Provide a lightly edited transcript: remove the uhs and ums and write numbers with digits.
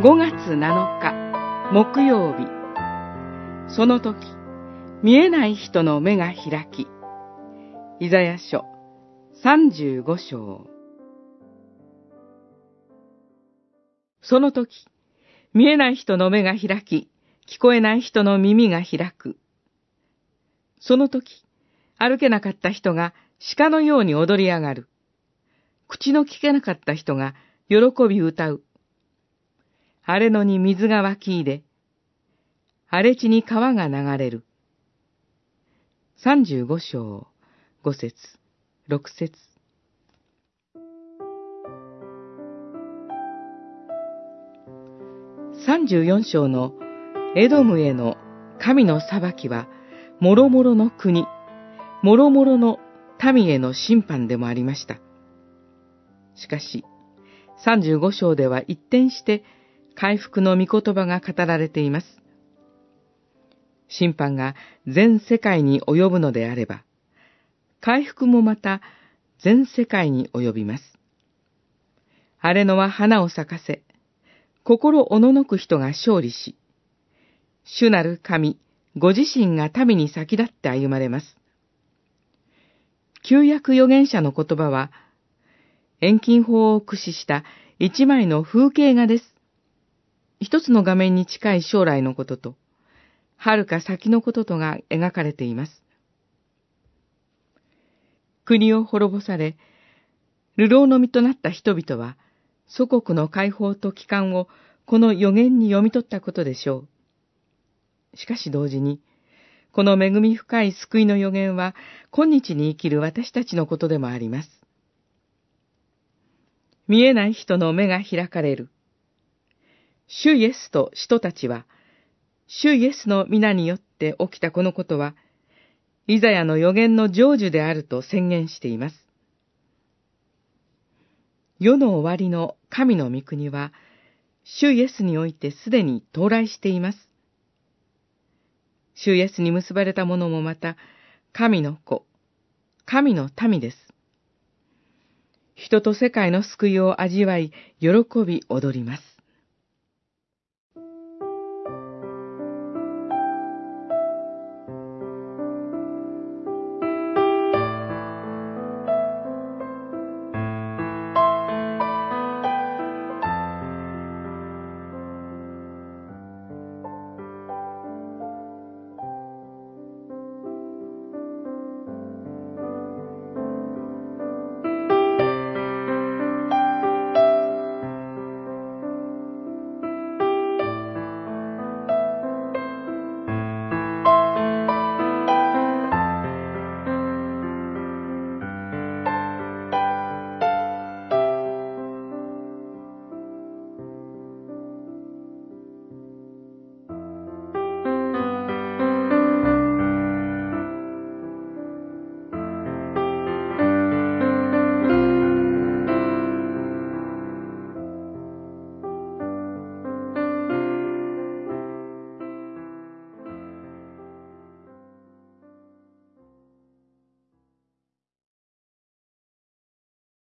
5月7日木曜日。その時、見えない人の目が開き。イザヤ書35章。その時、見えない人の目が開き、聞こえない人の耳が開く。その時、歩けなかった人が鹿のように踊り上がる。口の聞けなかった人が喜び歌う。荒れ野に水が湧き入れ、荒れ地に川が流れる。35章、5節、6節。34章のエドムへの神の裁きは、もろもろの国、もろもろの民への審判でもありました。しかし、35章では一転して回復の御言葉が語られています。審判が全世界に及ぶのであれば、回復もまた全世界に及びます。荒れ野は花を咲かせ、心おののく人が勝利し、主なる神、ご自身が民に先立って歩まれます。旧約預言者の言葉は、遠近法を駆使した一枚の風景画です。一つの画面に近い将来のことと、遥か先のこととが描かれています。国を滅ぼされ、流浪の身となった人々は、祖国の解放と帰還をこの預言に読み取ったことでしょう。しかし同時に、この恵み深い救いの預言は、今日に生きる私たちのことでもあります。見えない人の目が開かれる。主イエスと使徒たちは、主イエスの皆によって起きたこのことは、イザヤの預言の成就であると宣言しています。世の終わりの神の御国は、主イエスにおいてすでに到来しています。主イエスに結ばれた者もまた、神の子、神の民です。人と世界の救いを味わい、喜び踊ります。